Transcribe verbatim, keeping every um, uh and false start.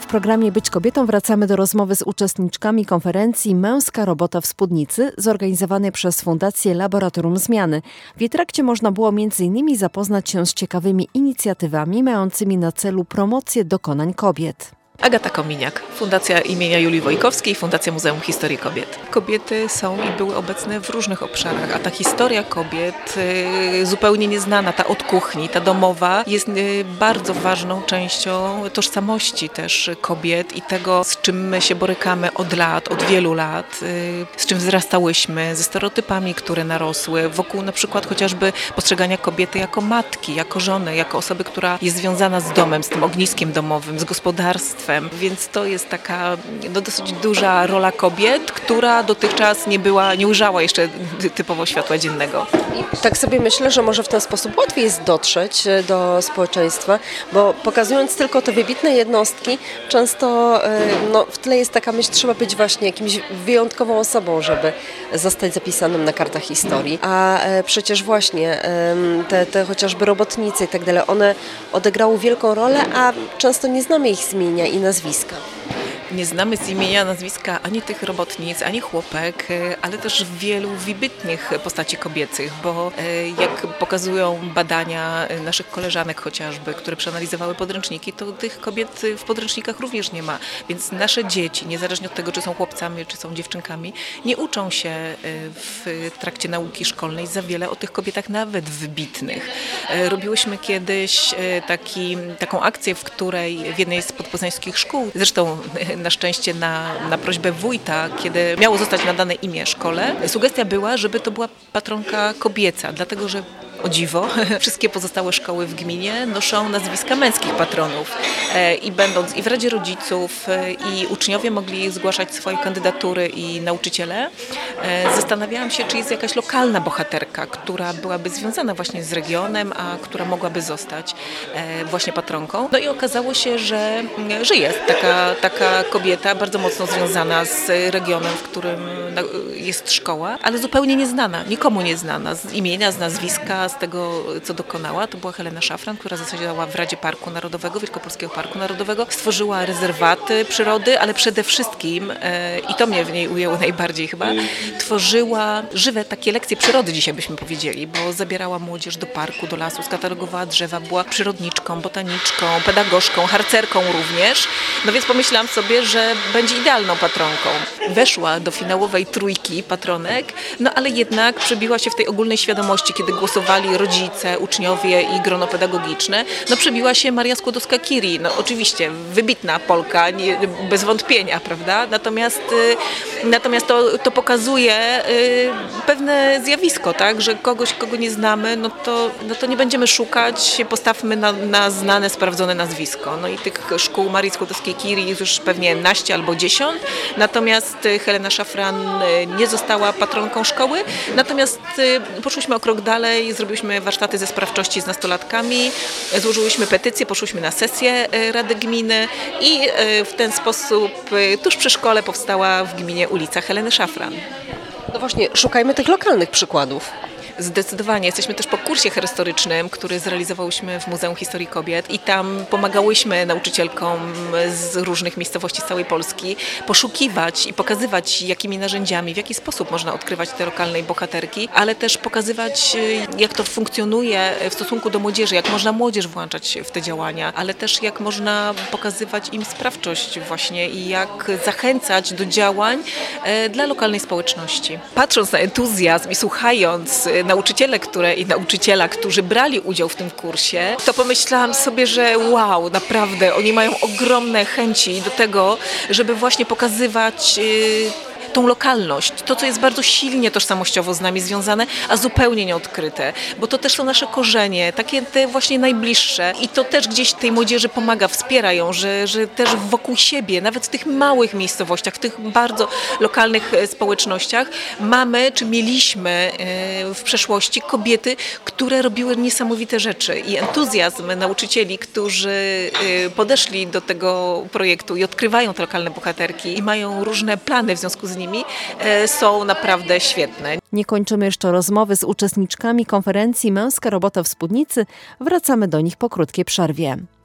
W programie Być kobietą wracamy do rozmowy z uczestniczkami konferencji Męska robota w spódnicy zorganizowanej przez Fundację Laboratorium Zmiany. W jej trakcie można było między innymi zapoznać się z ciekawymi inicjatywami mającymi na celu promocję dokonań kobiet. Agata Kominiak, Fundacja imienia Julii Wojkowskiej, Fundacja Muzeum Historii Kobiet. Kobiety są i były obecne w różnych obszarach, a ta historia kobiet y, zupełnie nieznana, ta od kuchni, ta domowa, jest y, bardzo ważną częścią tożsamości też kobiet i tego, z czym my się borykamy od lat, od wielu lat, y, z czym wzrastałyśmy, ze stereotypami, które narosły, wokół na przykład chociażby postrzegania kobiety jako matki, jako żony, jako osoby, która jest związana z domem, z tym ogniskiem domowym, z gospodarstwem. Więc to jest taka no, dosyć duża rola kobiet, która dotychczas nie była, nie ujrzała jeszcze typowo światła dziennego. I tak sobie myślę, że może w ten sposób łatwiej jest dotrzeć do społeczeństwa, bo pokazując tylko te wybitne jednostki, często no, w tle jest taka myśl, trzeba być właśnie jakimś wyjątkową osobą, żeby zostać zapisanym na kartach historii. A przecież właśnie te, te chociażby robotnice i tak dalej, one odegrały wielką rolę, a często nie znamy ich imienia i nazwiska. Nie znamy z imienia, nazwiska ani tych robotnic, ani chłopek, ale też wielu wybitnych postaci kobiecych, bo jak pokazują badania naszych koleżanek chociażby, które przeanalizowały podręczniki, to tych kobiet w podręcznikach również nie ma. Więc nasze dzieci, niezależnie od tego, czy są chłopcami, czy są dziewczynkami, nie uczą się w trakcie nauki szkolnej za wiele o tych kobietach nawet wybitnych. Robiłyśmy kiedyś taki, taką akcję, w której w jednej z podpoznańskich szkół, zresztą na szczęście na, na prośbę wójta, kiedy miało zostać nadane imię szkole, sugestia była, żeby to była patronka kobieca, dlatego że o dziwo, wszystkie pozostałe szkoły w gminie noszą nazwiska męskich patronów i będąc i w Radzie Rodziców i uczniowie mogli zgłaszać swoje kandydatury i nauczyciele, zastanawiałam się, czy jest jakaś lokalna bohaterka, która byłaby związana właśnie z regionem, a która mogłaby zostać właśnie patronką. No i okazało się, że, że jest taka, taka kobieta bardzo mocno związana z regionem, w którym jest szkoła, ale zupełnie nieznana, nikomu nieznana, z imienia, z nazwiska, z tego, co dokonała. To była Helena Szafran, która zasiadała w Radzie Parku Narodowego, Wielkopolskiego Parku Narodowego. Stworzyła rezerwaty przyrody, ale przede wszystkim, e, i to mnie w niej ujęło najbardziej chyba, tworzyła żywe takie lekcje przyrody, dzisiaj byśmy powiedzieli, bo zabierała młodzież do parku, do lasu, skatalogowała drzewa, była przyrodniczką, botaniczką, pedagogzką, harcerką również. No więc pomyślałam sobie, że będzie idealną patronką. Weszła do finałowej trójki patronek, no ale jednak przebiła się w tej ogólnej świadomości, kiedy głosowali rodzice, uczniowie i grono pedagogiczne, no przebiła się Maria Skłodowska-Curie, no oczywiście wybitna Polka, nie, bez wątpienia, prawda? Natomiast, y, natomiast to, to pokazuje y, pewne zjawisko, tak? Że kogoś, kogo nie znamy, no to, no to nie będziemy szukać, postawmy na, na znane, sprawdzone nazwisko. No i tych szkół Marii Skłodowskiej-Curie jest już pewnie naście albo dziesiąt, natomiast Helena Szafran nie została patronką szkoły, natomiast y, poszłyśmy o krok dalej, zrobiliśmy warsztaty ze sprawczości z nastolatkami, złożyłyśmy petycję, poszłyśmy na sesję Rady Gminy i w ten sposób tuż przy szkole powstała w gminie ulica Heleny Szafran. No właśnie, szukajmy tych lokalnych przykładów. Zdecydowanie. Jesteśmy też po kursie historycznym, który zrealizowałyśmy w Muzeum Historii Kobiet i tam pomagałyśmy nauczycielkom z różnych miejscowości z całej Polski poszukiwać i pokazywać, jakimi narzędziami, w jaki sposób można odkrywać te lokalne bohaterki, ale też pokazywać, jak to funkcjonuje w stosunku do młodzieży, jak można młodzież włączać w te działania, ale też jak można pokazywać im sprawczość właśnie i jak zachęcać do działań dla lokalnej społeczności. Patrząc na entuzjazm i słuchając nauczyciele, które i nauczyciela, którzy brali udział w tym kursie, to pomyślałam sobie, że wow, naprawdę, oni mają ogromne chęci do tego, żeby właśnie pokazywać yy, tą lokalność, to, co jest bardzo silnie tożsamościowo z nami związane, a zupełnie nieodkryte, bo to też są nasze korzenie, takie te właśnie najbliższe i to też gdzieś tej młodzieży pomaga, wspiera ją, że, że też wokół siebie, nawet w tych małych miejscowościach, w tych bardzo lokalnych społecznościach mamy, czy mieliśmy w przeszłości kobiety, które robiły niesamowite rzeczy i entuzjazm nauczycieli, którzy podeszli do tego projektu i odkrywają te lokalne bohaterki i mają różne plany w związku z nimi, są naprawdę świetne. Nie kończymy jeszcze rozmowy z uczestniczkami konferencji Męska robota w spódnicy. Wracamy do nich po krótkiej przerwie.